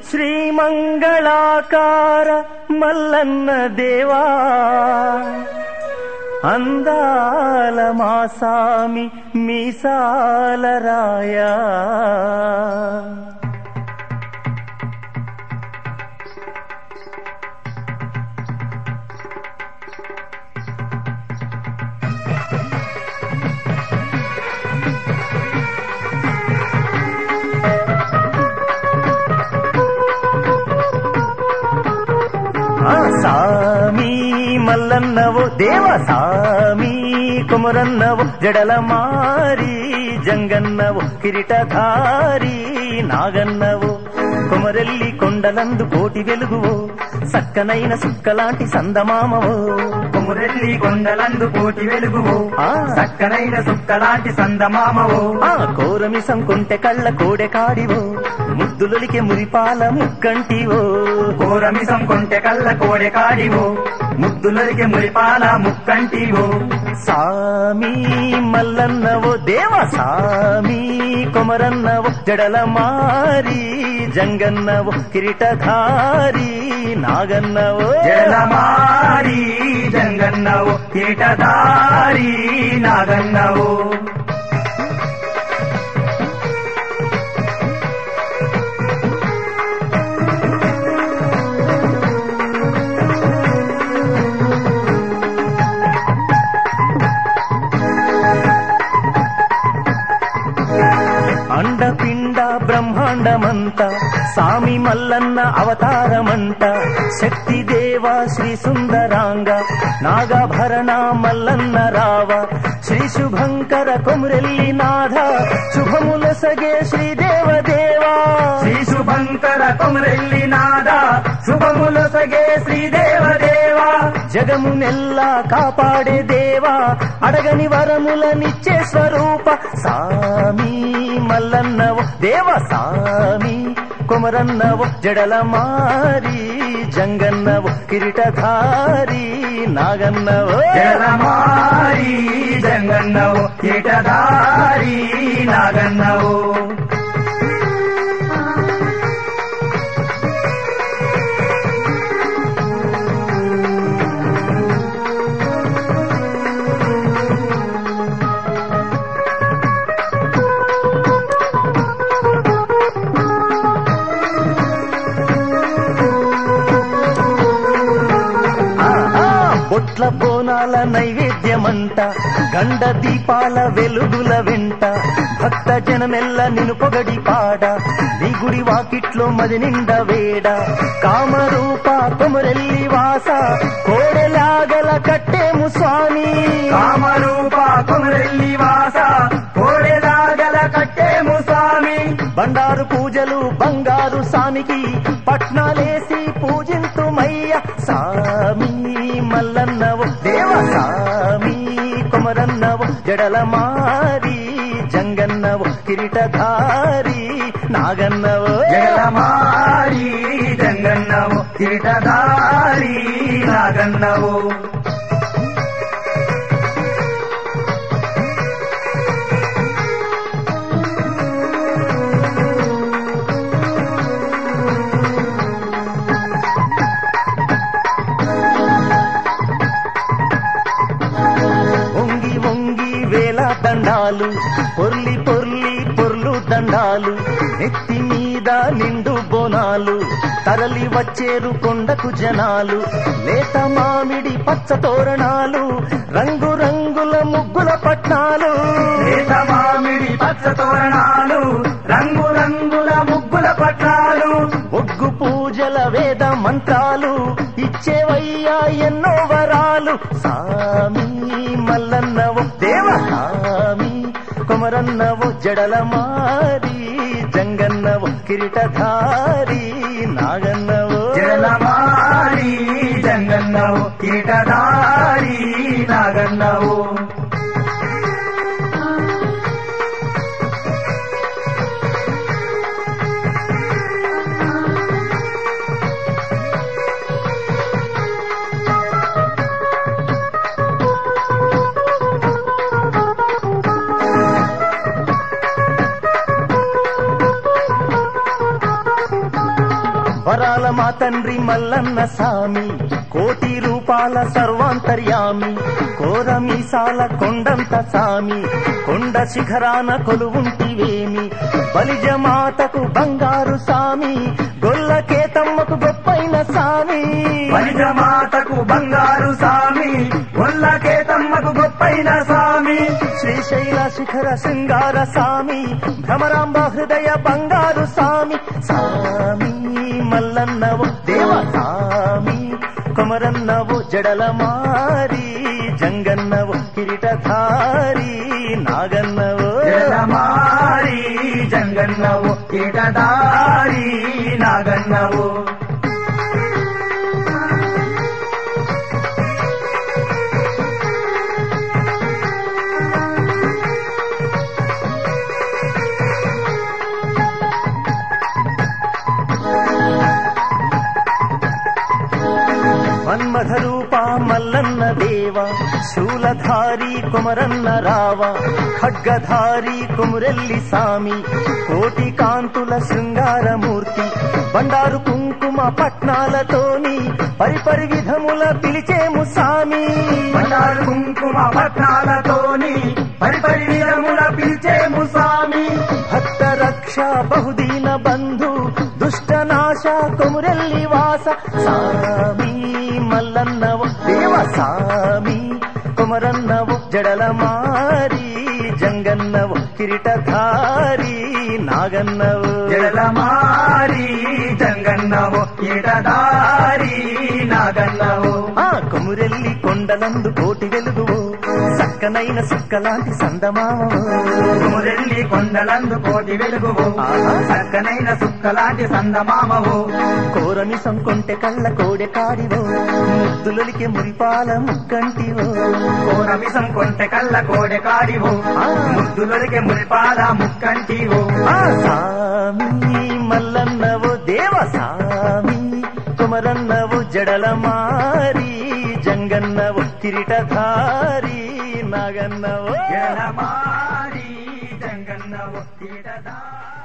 శ్రీమంగళాకార మల్లన్న దేవా అందాల మాసామి మీసాల రాయా సామి మల్లన్నవో దేవ సామి కుమరన్నవో జడల మారి జంగన్నవో కిరీటధారి నాగన్నవో కుమరెల్లి కొండలందు కోటి వెలుగువో సక్కనైన సుక్కలాంటి సందమామవో కుమరెల్లి కొండలందు కోటి వెలుగువో సక్కనైన సుక్కలాంటి సందమామవో కోరమిసం కొంటె కళ్ళ కోడె కాడివో ముద్దులొలికే మురిపాల ముక్కంటివో కోరమిసం కొంటె కళ్ళ కోడె కాడివో ముద్దులొలికే మురిపాల ముక్కంటివో సామి మల్లన్నవో దేవ సామి కుమరన్నవో జడల మారి జంగన్నవో కిరీటధారి నాగన్నవో జలమారి జంగన్నవో కిరీటధారి నాగన్నవో అండపిండ బ్రహ్మాండమంత సామి మల్లన్న అవతారమంట శక్తి దేవ శ్రీ సుందరాంగ నాగభరణ మల్లన్న రావ శ్రీ శుభంకర కొమురెల్లి నాథ శుభములసగే శ్రీదేవదేవా శ్రీ శుభంకర కొమురెల్లి నాథ శుభములసగే శ్రీదేవదేవా జగమునెల్లా కాపాడే దేవా అడగని వరములనిచ్చే స్వరూప సామి మల్లన్నవో దేవ సామి కుమరన్నవో జడల మారి జంగన్నవో కిరీటధారి నాగన్నవో జలమారి జంగన్నవో కిరీటధారి నాగన్నవో బొట్ల బోనాల నైవేద్యమంట గండ దీపాల వెలుగుల వెంట భక్త జనమెల్ల నిన్ను పొగడి పాడ నీ గుడి వాకిట్లో మది నిండ వేడ కామరూప కొమురెల్లి వాస కోడెలాగల కట్టేము స్వామి కామరూప కొమురెల్లి వాస కోడెలాగల కట్టేము స్వామి బండారు పూజలు బంగారు సామికి పట్నాలేసి పూజింతుమయ్య సామి మల్లన్నవో దేవ సామి కుమరన్నవో జడల మారి జంగన్నవో కిరీటధారి నాగన్నవో జలమారి జంగన్నవో కిరీటధారి నాగన్నవో దండాలు పొర్లి పొర్లి పొర్లు దండాలు ఎత్తి మీద నిండు బోనాలు తరలి వచ్చేరు కొండకు జనాలు లేత మామిడి పచ్చ తోరణాలు రంగు రంగుల ముగ్గుల పట్నాలు లేత మామిడి పచ్చ తోరణాలు రంగు రంగుల ముగ్గుల పట్నాలు ఒగ్గు పూజల వేద మంత్రాలు ఇచ్చేవయ్యా ఎన్నో వరాలు సామి మల్లన్నవో దేవ సామి కుమరన్నవో జడల మారి జంగన్నవో కిరీటధారి నాగన్నవో జలమారి జంగన్నవో కిరీటధారి నాగన్నవో మా తండ్రి మల్లన్న సామి, కోటి రూపాల సర్వాంతర్యామి, కోర మీసాల కొండంత సామి, కొండ శిఖరాన కొలువుంటివేమి, బలిజమాతకు బంగారు సామి, గొల్ల కేతమ్మకు గొప్పైన సామి, బలిజమాతకు బంగారు సామి, గొల్ల కేతమ్మకు గొప్పైన సామి, శ్రీశైల శిఖర శృంగార సామి, భ్రమరాంబ హృదయ బంగారు సామి, సామి మల్లన్నవు దేవ సామి, కొమరన్నవు జడల మారి, జంగన్నవు కిరీటధారి, నాగన్నవు జలమారి జంగన్నవు కీటదారి నాగన్నవు. మన్మథ రూప మల్లన్న దేవ, శూలధారి కొమరన్న రావ, ఖడ్గధారి కుమురెల్లి సామి, కోటి కాంతుల శృంగారమూర్తి, బండారు కుంకుమ పట్నాలతోని పరిపరి విధముల పిలిచేము సామి, బండారు కుంకుమ పట్నాలతోని పరిపరి విధముల పిలిచేము సామి, భక్త రక్ష బహుదీన బంధు, దుష్ట నాశ కొమురెల్లి వాస, సామి మల్లన్నవు దేవ సామి, కొమరన్నవు జడల మారి, జంగన్నవు కిరీటధారి, నాగన్నవు జలమారి జంగన్నవు కీటదారి నాగన్నవు. ఆ కొమురెల్లి కొండలందు కోటి వెలుగువు, చక్కనైన సుక్కలాంటి సందమామవు, కుమురెల్లి కొండలందు కోటి వెలుగువు, చక్కనైన సుక్కలాంటి సందమామవు, కోరని సంకొంటె కళ్ళ కోడె కాడివో, ముద్దులొలికే మురిపాల ముక్కంటివో, కోరమిసం కొంటె కళ్ళ కోడె కాడివు, ముద్దులొలికే మురిపాల ముక్కంటివు. ఆ సామి మల్లన్నవు దేవ సామి, కొమరన్నవు జడల మారి, జంగన్నవు కిరీటధారి, నాగన్నవు జలమారి జంగన్నవు కీటదారి.